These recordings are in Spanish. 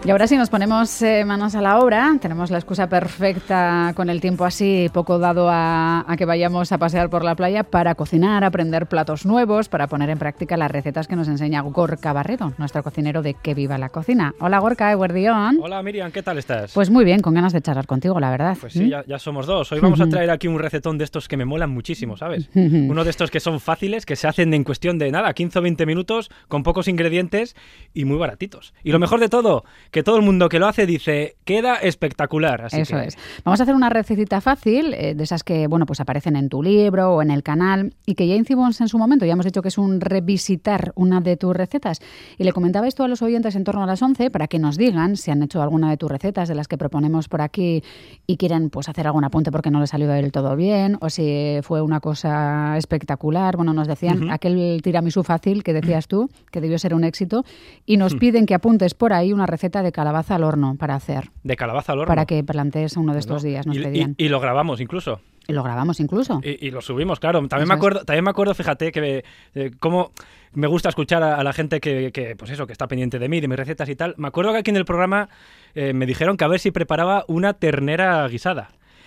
Y ahora sí nos ponemos manos a la obra. Tenemos la excusa perfecta con el tiempo así poco dado a que vayamos a pasear por la playa para cocinar, aprender platos nuevos, para poner en práctica las recetas que nos enseña Gorka Barredo, nuestro cocinero de Que Viva la Cocina. Hola Gorka, eguerdión. Hola Miriam, ¿qué tal estás? Pues muy bien, con ganas de charlar contigo, la verdad. Pues sí, ya somos dos. Hoy vamos a traer aquí un recetón de estos que me molan muchísimo, ¿sabes? Uno de estos que son fáciles, que se hacen en cuestión de nada, 15 o 20 minutos, con pocos ingredientes y muy baratitos. Y lo mejor de todo, que todo el mundo que lo hace dice, queda espectacular. Así Eso que... es. Vamos a hacer una recetita fácil, de esas que, bueno, pues aparecen en tu libro o en el canal, y que ya hicimos en su momento. Ya hemos dicho que es un revisitar una de tus recetas. Y le comentaba esto a los oyentes en torno a las 11 para que nos digan si han hecho alguna de tus recetas de las que proponemos por aquí y quieren pues hacer algún apunte porque no les salió del todo bien, o si fue una cosa espectacular. Bueno, nos decían aquel tiramisú fácil que decías tú, que debió ser un éxito, y nos piden que apuntes por ahí una receta de calabaza al horno para hacer. ¿De calabaza al horno? Para que plantees uno de estos días, nos pedían. Y lo grabamos incluso. Y lo grabamos incluso. Y lo subimos, claro. También me acuerdo, fíjate, que cómo me gusta escuchar a la gente que pues eso, que está pendiente de mí, de mis recetas y tal. Me acuerdo que aquí en el programa me dijeron que a ver si preparaba una ternera guisada.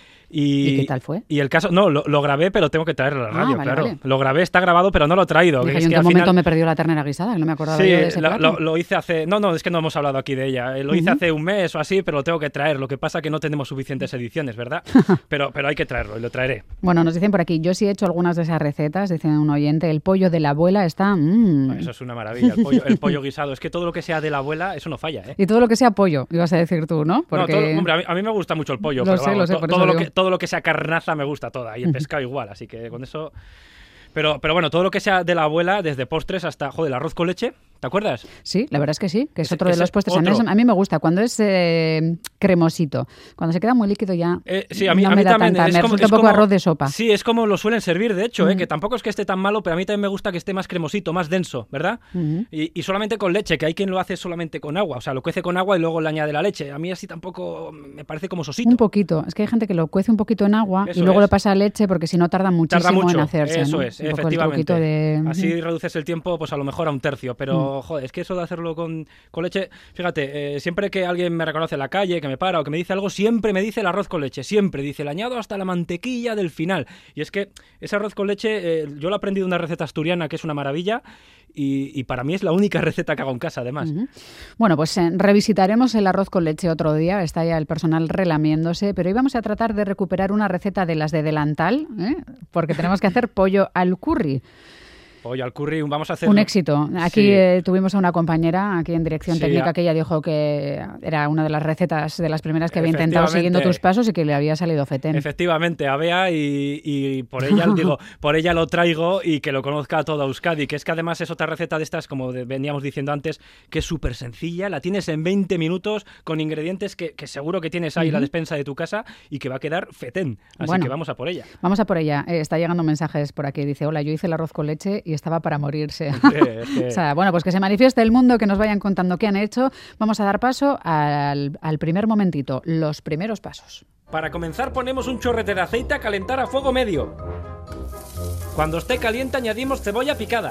¿Y qué tal fue? Y el caso, no, lo grabé, pero tengo que traerlo a la radio, claro. Vale. Lo grabé, está grabado, pero no lo he traído. Dije, yo en qué momento me perdió la ternera guisada, que no me acordaba yo de ese plato. Lo hice hace... No, es que no hemos hablado aquí de ella. Lo hice hace un mes o así, pero lo tengo que traer. Lo que pasa es que no tenemos suficientes ediciones, ¿verdad? pero hay que traerlo y lo traeré. Bueno, nos dicen por aquí, yo sí he hecho algunas de esas recetas, dicen un oyente, el pollo de la abuela está... Eso es una maravilla, el pollo guisado. Es que todo lo que sea de la abuela, eso no falla, ¿eh? Y todo lo que sea pollo, ibas a decir tú, ¿no? Porque... No, hombre, a mí me gusta mucho el pollo, lo sé, todo lo que sea carnaza me gusta toda, y el pescado igual, así que con eso... Pero bueno, todo lo que sea de la abuela, desde postres hasta, el arroz con leche, ¿te acuerdas? Sí, la verdad es que sí, que es otro de los postres. A mí me gusta, cuando es cremosito. Cuando se queda muy líquido ya sí, a mí también. Me resulta un poco arroz de sopa. Sí, es como lo suelen servir, de hecho, que tampoco es que esté tan malo, pero a mí también me gusta que esté más cremosito, más denso, ¿verdad? Y solamente con leche, que hay quien lo hace solamente con agua, o sea, lo cuece con agua y luego le añade la leche. A mí así tampoco me parece como sosito. Un poquito, es que hay gente que lo cuece un poquito en agua y luego le pasa leche porque si no tarda muchísimo en hacerse. Eso ¿no? es, efectivamente. Así reduces el tiempo pues a lo mejor a un tercio, pero joder, es que eso de hacerlo con leche, fíjate, siempre que alguien me reconoce en la calle, que me para o que me dice algo, siempre me dice el arroz con leche, siempre dice, le añado hasta la mantequilla del final. Y es que ese arroz con leche, yo lo aprendí de una receta asturiana que es una maravilla y para mí es la única receta que hago en casa, además. Bueno, pues revisitaremos el arroz con leche otro día, está ya el personal relamiéndose, pero hoy vamos a tratar de recuperar una receta de las de delantal, porque tenemos que hacer pollo al curry. Pollo al curry, vamos a hacer... Un éxito. Aquí tuvimos a una compañera aquí en dirección técnica que ella dijo que era una de las recetas de las primeras que había intentado siguiendo tus pasos y que le había salido fetén. Efectivamente, a Bea y por ella por ella lo traigo y que lo conozca toda Euskadi, que es que además es otra receta de estas, como veníamos diciendo antes, que es súper sencilla, la tienes en 20 minutos con ingredientes que seguro que tienes ahí en la despensa de tu casa y que va a quedar fetén. Así que vamos a por ella. Vamos a por ella. Está llegando mensajes por aquí. Dice, hola, yo hice el arroz con leche y estaba para morirse. O sea, bueno, pues que se manifieste el mundo, que nos vayan contando qué han hecho. Vamos a dar paso al primer momentito, los primeros pasos. Para comenzar ponemos un chorrete de aceite a calentar a fuego medio. Cuando esté caliente añadimos cebolla picada,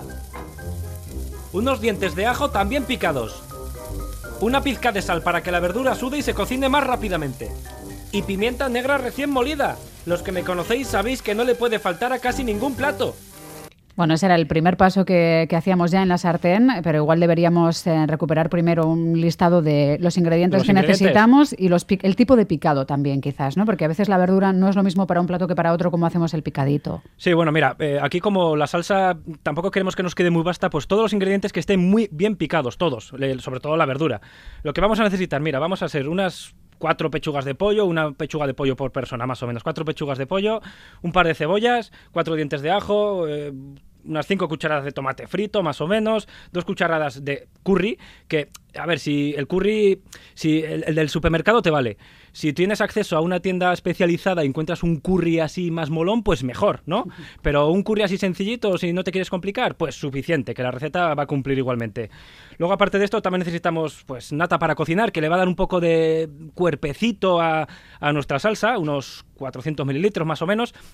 unos dientes de ajo también picados, una pizca de sal para que la verdura sude y se cocine más rápidamente, y pimienta negra recién molida. Los que me conocéis sabéis que no le puede faltar a casi ningún plato. Bueno, ese era el primer paso que hacíamos ya en la sartén, pero igual deberíamos recuperar primero un listado de los ingredientes que necesitamos y el tipo de picado también, quizás, ¿no? Porque a veces la verdura no es lo mismo para un plato que para otro, como hacemos el picadito. Sí, bueno, mira, aquí como la salsa tampoco queremos que nos quede muy vasta, pues todos los ingredientes que estén muy bien picados, todos, sobre todo la verdura. Lo que vamos a necesitar, mira, vamos a hacer unas 4 pechugas de pollo, una pechuga de pollo por persona más o menos, 4 pechugas de pollo, un par de cebollas, 4 dientes de ajo, unas 5 cucharadas de tomate frito más o menos, 2 cucharadas de curry, que a ver, si el curry, si el del supermercado te vale, si tienes acceso a una tienda especializada y encuentras un curry así más molón, pues mejor, ¿no? Pero un curry así sencillito, si no te quieres complicar, pues suficiente, que la receta va a cumplir igualmente. Luego, aparte de esto, también necesitamos pues nata para cocinar, que le va a dar un poco de cuerpecito a nuestra salsa, unos 400 mililitros más o menos.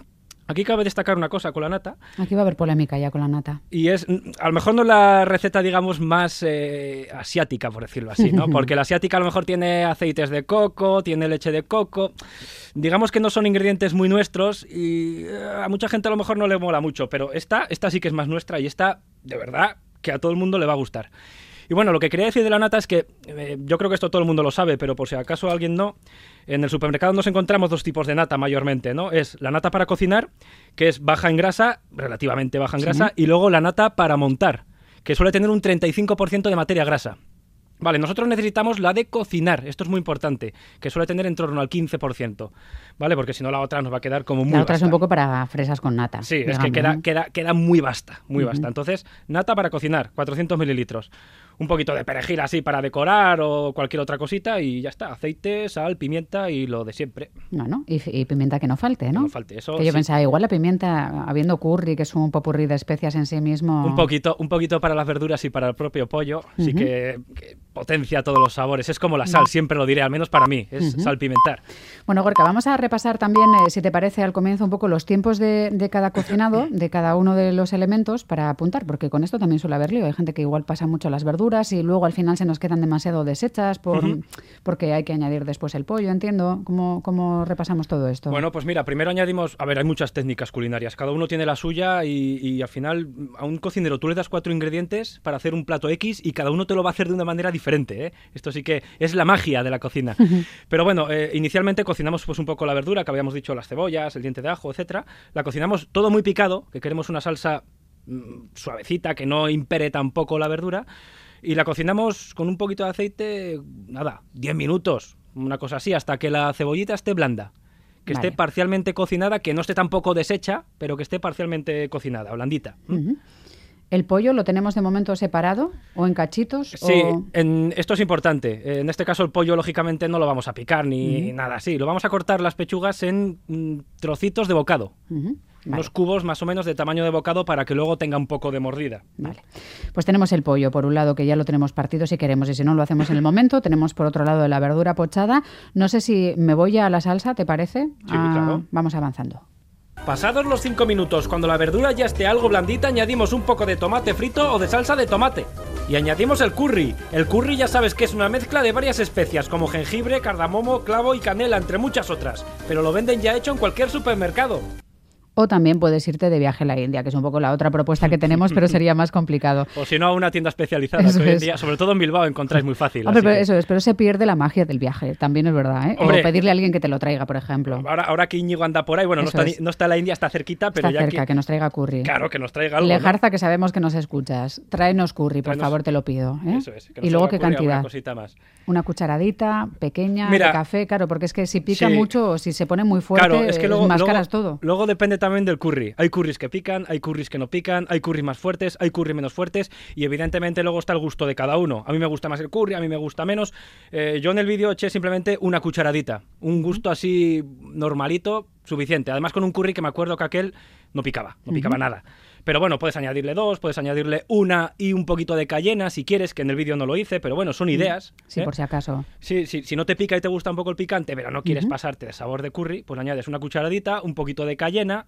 Aquí cabe destacar una cosa con la nata. Aquí va a haber polémica ya con la nata. Y es, a lo mejor no la receta, digamos, más asiática, por decirlo así, ¿no? Porque la asiática a lo mejor tiene aceites de coco, tiene leche de coco. Digamos que no son ingredientes muy nuestros y a mucha gente a lo mejor no le mola mucho, pero esta sí que es más nuestra y esta, de verdad, que a todo el mundo le va a gustar. Y bueno, lo que quería decir de la nata es que yo creo que esto todo el mundo lo sabe, pero por si acaso alguien no, en el supermercado nos encontramos dos tipos de nata mayormente, ¿no? Es la nata para cocinar, que es baja en grasa, relativamente baja en grasa, y luego la nata para montar, que suele tener un 35% de materia grasa. Vale, nosotros necesitamos la de cocinar, esto es muy importante, que suele tener en torno al 15%, ¿vale? Porque si no la otra nos va a quedar como muy La otra basta. es un poco para fresas con nata. Sí, digamos, es que ¿no? queda muy basta, muy basta. Entonces, nata para cocinar, 400 mililitros. Un poquito de perejil así para decorar o cualquier otra cosita y ya está. Aceite, sal, pimienta y lo de siempre. Bueno, y pimienta que no falte, ¿no? Que no falte eso. Que yo Sí. pensaba, igual la pimienta, habiendo curry, que es un popurrí de especias en sí mismo... Un poquito para las verduras y para el propio pollo, sí que potencia todos los sabores. Es como la sal, siempre lo diré, al menos para mí, es salpimentar. Bueno, Gorka, vamos a repasar también, si te parece, al comienzo un poco los tiempos de cada cocinado, de cada uno de los elementos para apuntar, porque con esto también suele haber lío. Hay gente que igual pasa mucho las verduras y luego al final se nos quedan demasiado deshechas porque hay que añadir después el pollo, entiendo. ¿Cómo repasamos todo esto? Bueno, pues mira, primero añadimos... A ver, hay muchas técnicas culinarias, cada uno tiene la suya y al final a un cocinero tú le das 4 ingredientes para hacer un plato X y cada uno te lo va a hacer de una manera diferente, ¿eh? Esto sí que es la magia de la cocina. Pero bueno, inicialmente cocinamos pues un poco la verdura, que habíamos dicho las cebollas, el diente de ajo, etcétera. La cocinamos todo muy picado, que queremos una salsa suavecita, que no impere tampoco la verdura. Y la cocinamos con un poquito de aceite, nada, 10 minutos, una cosa así, hasta que la cebollita esté blanda. Que esté parcialmente cocinada, que no esté tampoco deshecha, pero que esté parcialmente cocinada, blandita. ¿El pollo lo tenemos de momento separado o en cachitos? Sí, o... esto es importante. En este caso el pollo, lógicamente, no lo vamos a picar ni nada así. Lo vamos a cortar las pechugas en trocitos de bocado. Unos cubos más o menos de tamaño de bocado para que luego tenga un poco de mordida. Vale. Pues tenemos el pollo, por un lado, que ya lo tenemos partido si queremos, y si no lo hacemos en el momento. Tenemos por otro lado la verdura pochada. No sé si me voy a la salsa, ¿te parece? Sí, claro. Vamos avanzando. Pasados los 5 minutos, cuando la verdura ya esté algo blandita, añadimos un poco de tomate frito o de salsa de tomate. Y añadimos el curry. El curry ya sabes que es una mezcla de varias especias, como jengibre, cardamomo, clavo y canela, entre muchas otras. Pero lo venden ya hecho en cualquier supermercado. O también puedes irte de viaje a la India, que es un poco la otra propuesta que tenemos, pero sería más complicado. O si no, a una tienda especializada, que hoy en día, sobre todo en Bilbao, encontráis muy fácil. Hombre, pero que... eso es, pero se pierde la magia del viaje, también es verdad, ¿eh? Hombre, o pedirle a alguien que te lo traiga, por ejemplo. Ahora que Íñigo anda por ahí, bueno, no está la India, está cerquita, pero está ya cerca, que nos traiga curry. Claro, que nos traiga algo, Lejarza, ¿no? que sabemos que nos escuchas. Tráenos curry, por favor, te lo pido. ¿eh? Eso es. Y luego, ¿qué cantidad? Una cosita más. Una cucharadita pequeña de café, claro, porque es que si pica mucho o si se pone muy fuerte, claro, es que luego, mascaras todo. Luego depende también del curry. Hay curries que pican, hay curries que no pican, hay curries más fuertes, hay curries menos fuertes y evidentemente luego está el gusto de cada uno. A mí me gusta más el curry, a mí me gusta menos. Yo en el vídeo eché simplemente una cucharadita, un gusto así normalito, suficiente. Además con un curry que me acuerdo que aquel no picaba nada. Pero bueno, puedes añadirle 2, puedes añadirle 1 y un poquito de cayena si quieres, que en el vídeo no lo hice, pero bueno, son ideas. Sí, por si acaso. Sí, si no te pica y te gusta un poco el picante, pero no quieres pasarte de sabor de curry, pues añades una cucharadita, un poquito de cayena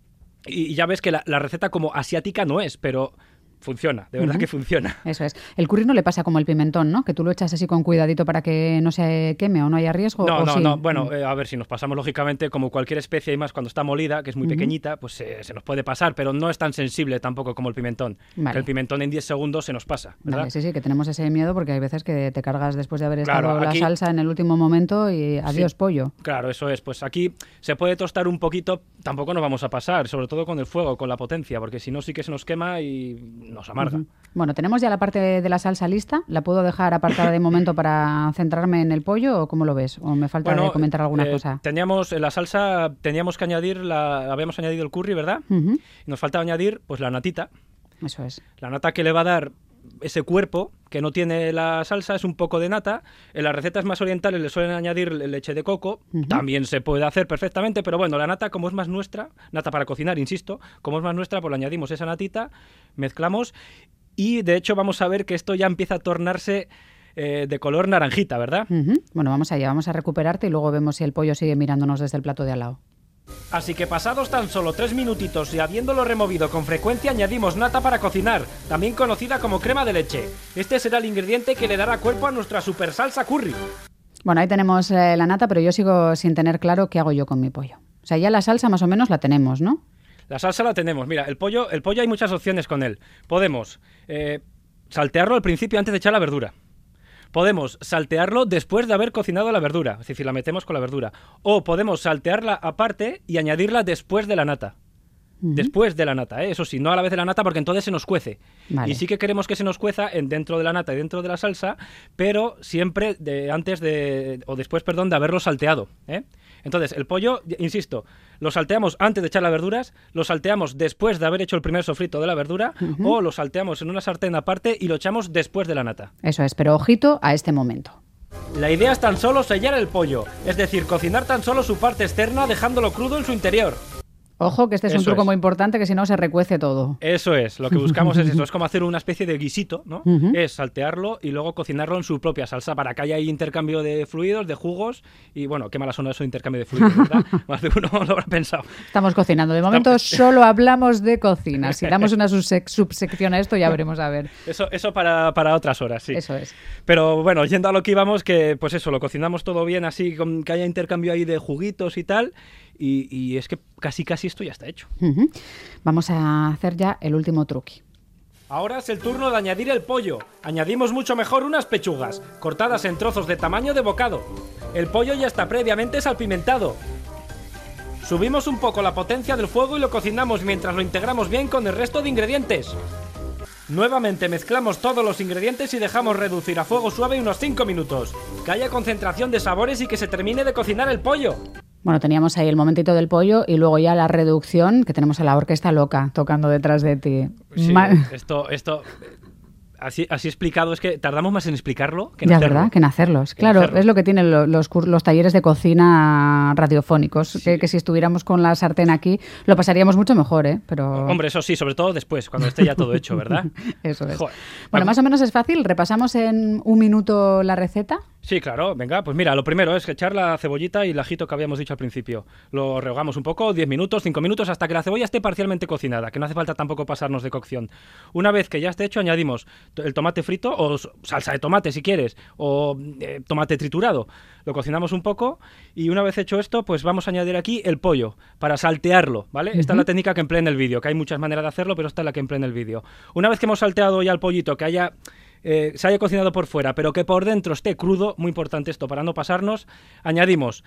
y ya ves que la receta como asiática no es, pero... funciona, de verdad que funciona. Eso es. El curry no le pasa como el pimentón, ¿no? Que tú lo echas así con cuidadito para que no se queme o no haya riesgo. No. Bueno, a ver, si nos pasamos lógicamente, como cualquier especie y más cuando está molida, que es muy pequeñita, pues se nos puede pasar, pero no es tan sensible tampoco como el pimentón. Vale. Que el pimentón en 10 segundos se nos pasa, ¿verdad? Vale, sí, que tenemos ese miedo porque hay veces que te cargas después de haber Claro, estado aquí... la salsa en el último momento y adiós pollo. Claro, eso es. Pues aquí se puede tostar un poquito, tampoco nos vamos a pasar, sobre todo con el fuego, con la potencia, porque si no sí que se nos quema y nos amarga. Bueno, tenemos ya la parte de la salsa lista. ¿La puedo dejar apartada de momento para centrarme en el pollo o cómo lo ves? ¿O me falta de comentar alguna cosa? Teníamos la salsa, teníamos que añadir, habíamos añadido el curry, ¿verdad? Y nos falta añadir pues la natita. Eso es. La nata que le va a dar ese cuerpo que no tiene la salsa, es un poco de nata. En las recetas más orientales le suelen añadir leche de coco, también se puede hacer perfectamente, pero bueno, la nata como es más nuestra, nata para cocinar, insisto, como es más nuestra, pues le añadimos esa natita, mezclamos y de hecho vamos a ver que esto ya empieza a tornarse de color naranjita, ¿verdad? Bueno, vamos allá, vamos a recuperarte y luego vemos si el pollo sigue mirándonos desde el plato de al lado. Así que pasados tan solo 3 minutitos y habiéndolo removido con frecuencia, añadimos nata para cocinar, también conocida como crema de leche. Este será el ingrediente que le dará cuerpo a nuestra super salsa curry. Bueno, ahí tenemos la nata, pero yo sigo sin tener claro qué hago yo con mi pollo. O sea, ya la salsa más o menos la tenemos, ¿no? La salsa la tenemos. Mira, el pollo hay muchas opciones con él. Podemos saltearlo al principio antes de echar la verdura. Podemos saltearlo después de haber cocinado la verdura, es decir, la metemos con la verdura. O podemos saltearla aparte y añadirla después de la nata. Después de la nata, eso sí, no a la vez de la nata, porque entonces se nos cuece. Vale. Y sí que queremos que se nos cueza dentro de la nata y dentro de la salsa, pero siempre después de haberlo salteado, ¿eh? Entonces, el pollo, insisto, lo salteamos antes de echar las verduras, lo salteamos después de haber hecho el primer sofrito de la verdura, o lo salteamos en una sartén aparte y lo echamos después de la nata. Eso es, pero ojito a este momento. La idea es tan solo sellar el pollo, es decir, cocinar tan solo su parte externa dejándolo crudo en su interior. Ojo, que este es un truco muy importante, que si no se recuece todo. Eso es, lo que buscamos es eso, es como hacer una especie de guisito, ¿no? Es saltearlo y luego cocinarlo en su propia salsa para que haya ahí intercambio de fluidos, de jugos, y bueno, qué mala suena eso de intercambio de fluidos, ¿verdad? Más de uno lo habrá pensado. Estamos cocinando, de momento solo hablamos de cocina, si damos una subsección a esto ya veremos a ver. Eso para otras horas, sí. Eso es. Pero bueno, yendo a lo que íbamos, que pues eso, lo cocinamos todo bien así, que haya intercambio ahí de juguitos y tal. Y es que casi esto ya está hecho. Vamos a hacer ya el último truqui. Ahora es el turno de añadir el pollo. Añadimos mucho mejor unas pechugas, cortadas en trozos de tamaño de bocado. El pollo ya está previamente salpimentado. Subimos un poco la potencia del fuego y lo cocinamos mientras lo integramos bien con el resto de ingredientes. Nuevamente mezclamos todos los ingredientes y dejamos reducir a fuego suave unos 5 minutos. Que haya concentración de sabores y que se termine de cocinar el pollo. Bueno, teníamos ahí el momentito del pollo y luego ya la reducción, que tenemos a la orquesta loca tocando detrás de ti. Sí, esto así explicado, es que tardamos más en explicarlo que en ya, hacerlo. ¿verdad? Que en hacerlos. Claro, es lo que tienen los talleres de cocina radiofónicos, sí. que si estuviéramos con la sartén aquí lo pasaríamos mucho mejor, ¿eh? Pero... Hombre, eso sí, sobre todo después, cuando esté ya todo hecho, ¿verdad? Eso es. Joder. Bueno, más o menos es fácil. ¿Repasamos en un minuto la receta? Sí, claro. Venga, pues mira, lo primero es echar la cebollita y el ajito que habíamos dicho al principio. Lo rehogamos un poco, 10 minutos, 5 minutos, hasta que la cebolla esté parcialmente cocinada, que no hace falta tampoco pasarnos de cocción. Una vez que ya esté hecho, añadimos el tomate frito o salsa de tomate si quieres, o tomate triturado. Lo cocinamos un poco y una vez hecho esto, pues vamos a añadir aquí el pollo para saltearlo, ¿vale? Esta es la técnica que empleé en el vídeo, que hay muchas maneras de hacerlo, pero esta es la que empleé en el vídeo. Una vez que hemos salteado ya el pollito, que se haya cocinado por fuera, pero que por dentro esté crudo, muy importante esto para no pasarnos, añadimos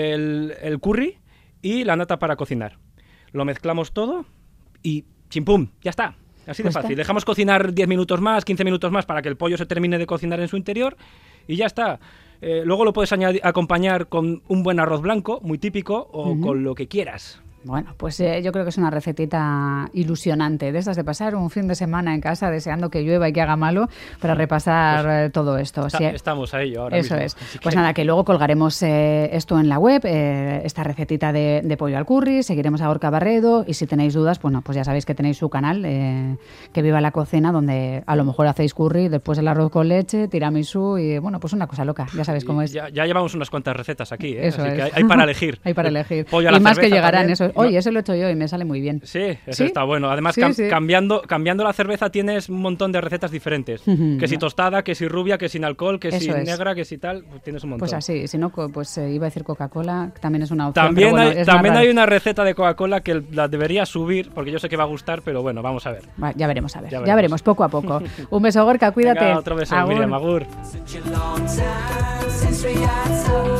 el curry y la nata para cocinar. Lo mezclamos todo y chimpum, ya está. Así de fácil. Dejamos cocinar 10 minutos más, 15 minutos más para que el pollo se termine de cocinar en su interior y ya está. Luego lo puedes acompañar con un buen arroz blanco, muy típico, o con lo que quieras. Bueno, pues yo creo que es una recetita ilusionante, de estas de pasar un fin de semana en casa deseando que llueva y que haga malo para repasar todo esto. Estamos a ello ahora Eso mismo. Es. Pues nada, que luego colgaremos esto en la web, esta recetita de pollo al curry, seguiremos a Gorka Barredo y si tenéis dudas, bueno, pues ya sabéis que tenéis su canal, Que Viva la Cocina, donde a lo mejor hacéis curry, después el arroz con leche, tiramisú y bueno, pues una cosa loca, ya sabéis cómo es. Ya llevamos unas cuantas recetas aquí, Eso así es. que hay para elegir. Hay para elegir. Pollo a la y más que llegarán, también. eso. Oye, eso lo he hecho yo y me sale muy bien. Sí, eso está bueno. Además, cambiando la cerveza tienes un montón de recetas diferentes. Que si tostada, que si rubia, que sin alcohol, que si negra, que si tal, pues tienes un montón. Pues así, si no, pues iba a decir Coca-Cola, también es una opción. También hay una receta de Coca-Cola que la debería subir, porque yo sé que va a gustar, pero bueno, vamos a ver. Ya veremos, Ya veremos, poco a poco. Un beso, Gorka, cuídate. Venga, otro beso, Miriam, agur.